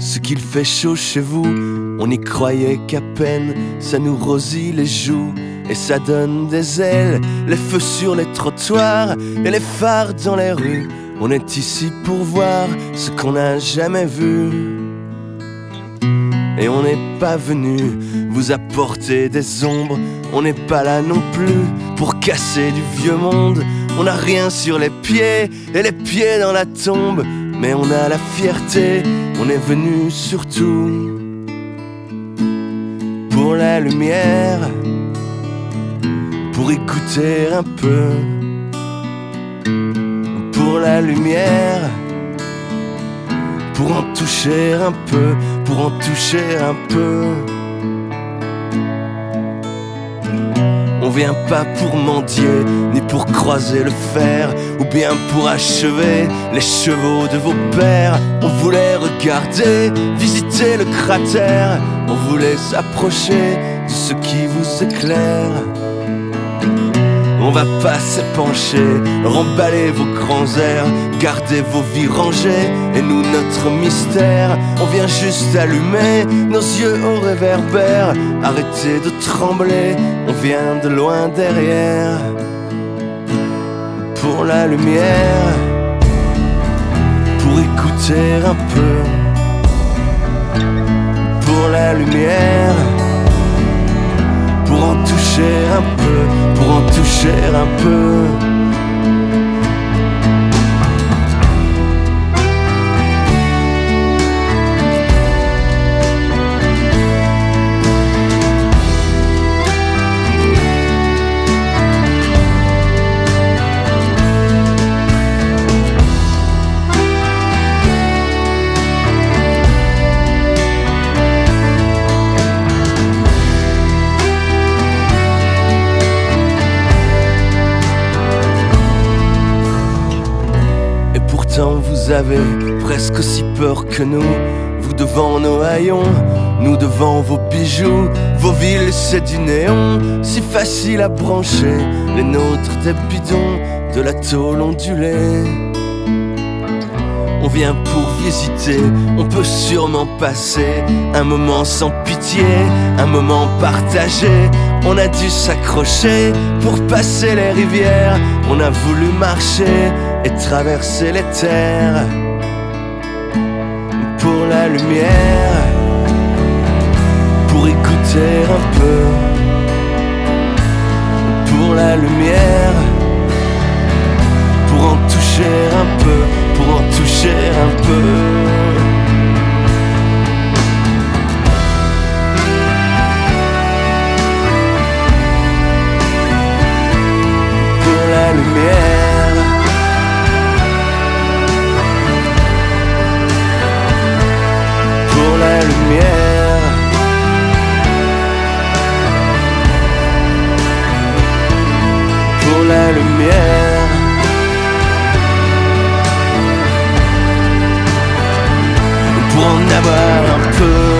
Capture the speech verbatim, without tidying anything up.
ce qu'il fait chaud chez vous. On y croyait qu'à peine, ça nous rosit les joues et ça donne des ailes. Les feux sur les trottoirs et les phares dans les rues. On est ici pour voir ce qu'on n'a jamais vu. Et on n'est pas venu vous apporter des ombres. On n'est pas là non plus pour casser du vieux monde. On n'a rien sur les pieds et les pieds dans la tombe. Mais on a la fierté, on est venu surtout pour la lumière, pour écouter un peu, pour la lumière, pour en toucher un peu, pour en toucher un peu. On vient pas pour mendier, ni pour croiser le fer, ou bien pour achever les chevaux de vos pères. On voulait regarder, visiter le cratère. On voulait s'approcher de ce qui vous éclaire. On va pas s'épancher, remballer vos grands airs, garder vos vies rangées, et nous notre mystère. On vient juste allumer nos yeux au réverbère, arrêter de trembler, on vient de loin derrière. Pour la lumière, pour écouter un peu. Pour la lumière, pour en toucher un peu, pour en toucher un peu. Vous avez presque aussi peur que nous, vous devant nos haillons, nous devant vos bijoux. Vos villes c'est du néon, si facile à brancher, les nôtres des bidons, de la tôle ondulée. On vient pour visiter, on peut sûrement passer un moment sans pitié, un moment partagé. On a dû s'accrocher pour passer les rivières. On a voulu marcher et traverser les terres. Pour la lumière, pour écouter un peu. Pour la lumière, pour en toucher un peu, pour en toucher un peu. Pour la lumière, pour la lumière, pour la lumière, pour en avoir un peu.